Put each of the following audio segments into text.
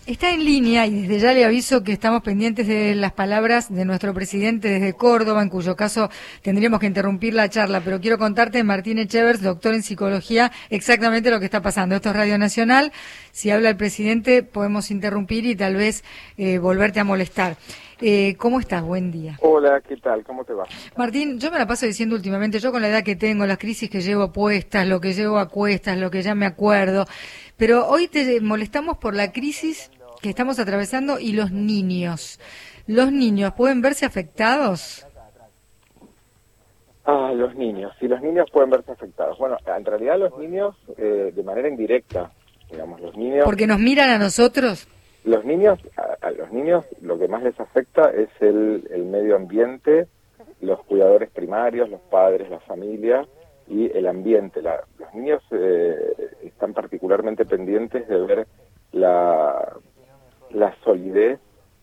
Está en línea y desde ya le aviso que estamos pendientes de las palabras de nuestro presidente desde Córdoba, en cuyo caso tendríamos que interrumpir la charla, pero quiero contarte, Martín Echevers, doctor en psicología, exactamente lo que está pasando. Esto es Radio Nacional, si habla el presidente podemos interrumpir y tal vez volverte a molestar. ¿Cómo estás? Buen día. Hola, ¿qué tal? ¿Cómo te va? Martín, yo me la paso diciendo últimamente, yo con la edad que tengo, las crisis que llevo puestas, lo que llevo a cuestas, lo que ya me acuerdo, pero hoy te molestamos por la crisis que estamos atravesando y los niños. ¿Los niños pueden verse afectados? Los niños. Sí, los niños pueden verse afectados. Bueno, en realidad los niños de manera indirecta, digamos, los niños... ¿Porque nos miran a nosotros? Los niños, a los niños lo que más les afecta es el medio ambiente, los cuidadores primarios, los padres, la familia y el ambiente. Los niños están particularmente pendientes de ver la solidez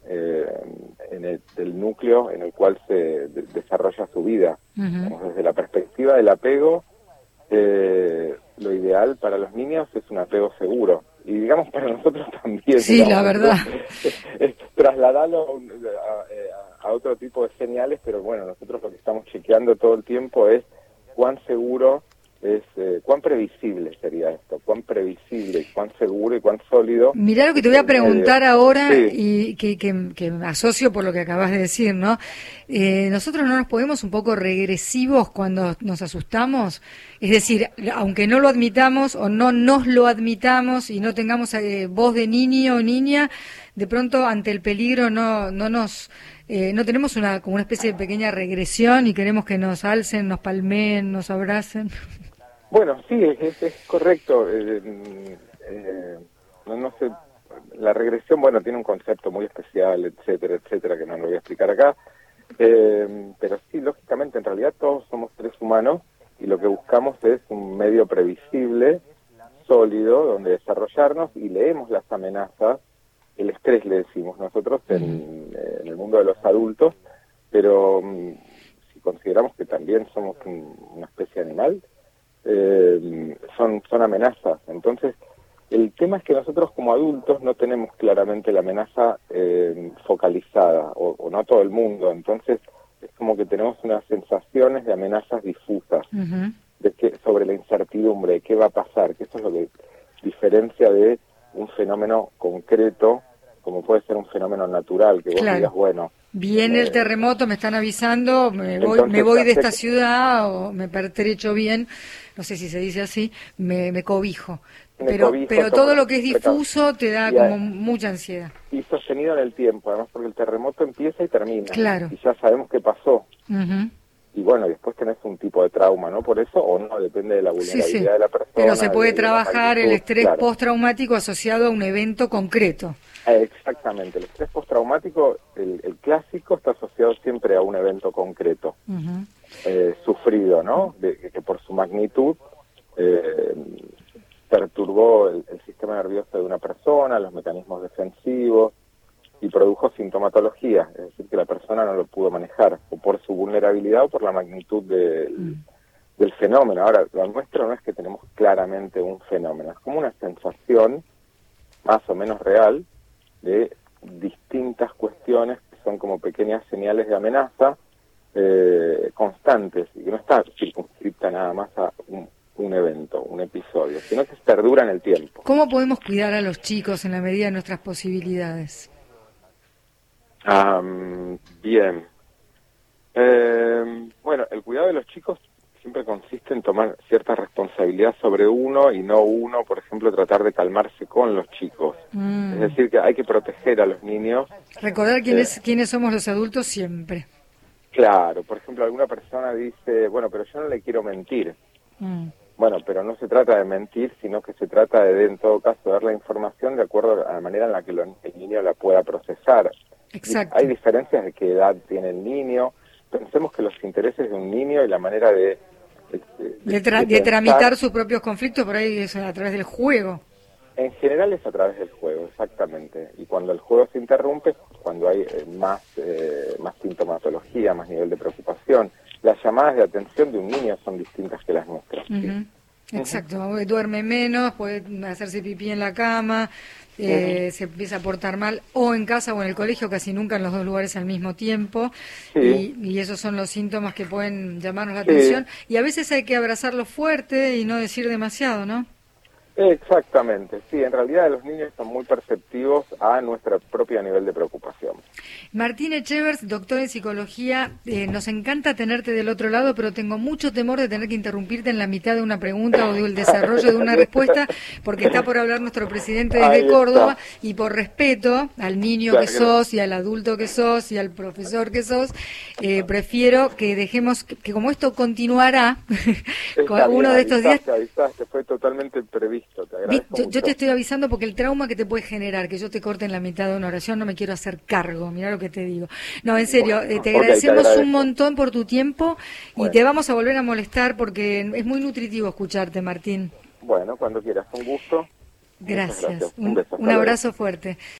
del núcleo en el cual se desarrolla su vida. Uh-huh. Desde la perspectiva del apego, lo ideal para los niños es un apego seguro. Y digamos para nosotros también. Sí, digamos, la verdad. Trasladarlo a otro tipo de señales, pero bueno, nosotros lo que estamos chequeando todo el tiempo es cuán seguro es, cuán previsible sería esto, cuán previsible, cuán seguro y cuán sólido. Mirá lo que te voy a preguntar ahora, sí. Y que me asocio por lo que acabas de decir, ¿no? Nosotros no nos ponemos un poco regresivos cuando nos asustamos, es decir, aunque no lo admitamos o no nos lo admitamos y no tengamos voz de niño o niña, de pronto ante el peligro no tenemos como una especie de pequeña regresión y queremos que nos alcen, nos palmeen, nos abracen. Bueno, sí, es correcto. No sé, la regresión, bueno, tiene un concepto muy especial, etcétera, que no lo voy a explicar acá. Pero sí, lógicamente, en realidad todos somos seres humanos y lo que buscamos es un medio previsible, sólido, donde desarrollarnos y leemos las amenazas. El estrés le decimos nosotros en el mundo de los adultos, pero si consideramos que también somos una especie de animal, son amenazas. Entonces, el tema es que nosotros como adultos no tenemos claramente la amenaza focalizada, o no todo el mundo. Entonces, es como que tenemos unas sensaciones de amenazas difusas, uh-huh. Sobre la incertidumbre, de qué va a pasar, que eso es lo que diferencia de un fenómeno concreto, como puede ser un fenómeno natural, que vos digas, bueno... Viene el terremoto, me están avisando, me voy de esta ciudad, o me pertrecho bien, no sé si se dice así, me cobijo. Pero todo lo que es difuso te da como mucha ansiedad. Y sostenido en el tiempo, además porque el terremoto empieza y termina. Claro. Y ya sabemos qué pasó. Uh-huh. Y bueno, después tenés un tipo de trauma, ¿no? Por eso, o no, depende de la vulnerabilidad de la persona. Pero se puede trabajar el estrés postraumático asociado a un evento concreto. Exactamente, el estrés postraumático, el clásico, está asociado siempre a un evento concreto, uh-huh. Sufrido, ¿no? Que por su magnitud perturbó el sistema nervioso de una persona, los mecanismos defensivos, y produjo sintomatología, es decir, que la persona no lo pudo manejar, o por su vulnerabilidad o por la magnitud del fenómeno. Ahora, lo nuestro no es que tenemos claramente un fenómeno, es como una sensación más o menos real de distintas cuestiones que son como pequeñas señales de amenaza constantes, y que no está circunscripta nada más a un evento, un episodio, sino que perdura en el tiempo. ¿Cómo podemos cuidar a los chicos en la medida de nuestras posibilidades? Bien. Bueno, el cuidado de los chicos siempre consiste en tomar cierta responsabilidad sobre uno y no uno, por ejemplo, tratar de calmarse con los chicos. Es decir, que hay que proteger a los niños. Recordar quiénes somos los adultos siempre. Claro, por ejemplo, alguna persona dice, bueno, pero yo no le quiero mentir. Bueno, pero no se trata de mentir, sino que se trata de, en todo caso, dar la información de acuerdo a la manera en la que el niño la pueda procesar. Exacto. Hay diferencias de qué edad tiene el niño. Pensemos que los intereses de un niño y la manera de tramitar sus propios conflictos por ahí es a través del juego. En general es a través del juego, exactamente. Y cuando el juego se interrumpe, cuando hay más sintomatología, más nivel de preocupación. Las llamadas de atención de un niño son distintas que las nuestras. Uh-huh. ¿Sí? Exacto, duerme menos, puede hacerse pipí en la cama, se empieza a portar mal, o en casa o en el colegio, casi nunca en los dos lugares al mismo tiempo, y esos son los síntomas que pueden llamarnos la atención, y a veces hay que abrazarlo fuerte y no decir demasiado, ¿no? Exactamente, sí, en realidad los niños son muy perceptivos a nuestro propio nivel de preocupación. Martín Echevers, doctor en psicología, nos encanta tenerte del otro lado, pero tengo mucho temor de tener que interrumpirte en la mitad de una pregunta o del desarrollo de una respuesta, porque está por hablar nuestro presidente desde Córdoba, y por respeto al niño que sos y al adulto que sos y al profesor que sos, prefiero que dejemos que como esto continuará uno de estos días. Avisaste, fue totalmente previsto. Yo te estoy avisando porque el trauma que te puede generar que yo te corte en la mitad de una oración, no me quiero hacer cargo, mirá lo que te digo. No, en serio, te agradecemos un montón por tu tiempo y te vamos a volver a molestar porque es muy nutritivo escucharte, Martín. Bueno, cuando quieras, un gusto. Gracias. Un beso. Un abrazo fuerte.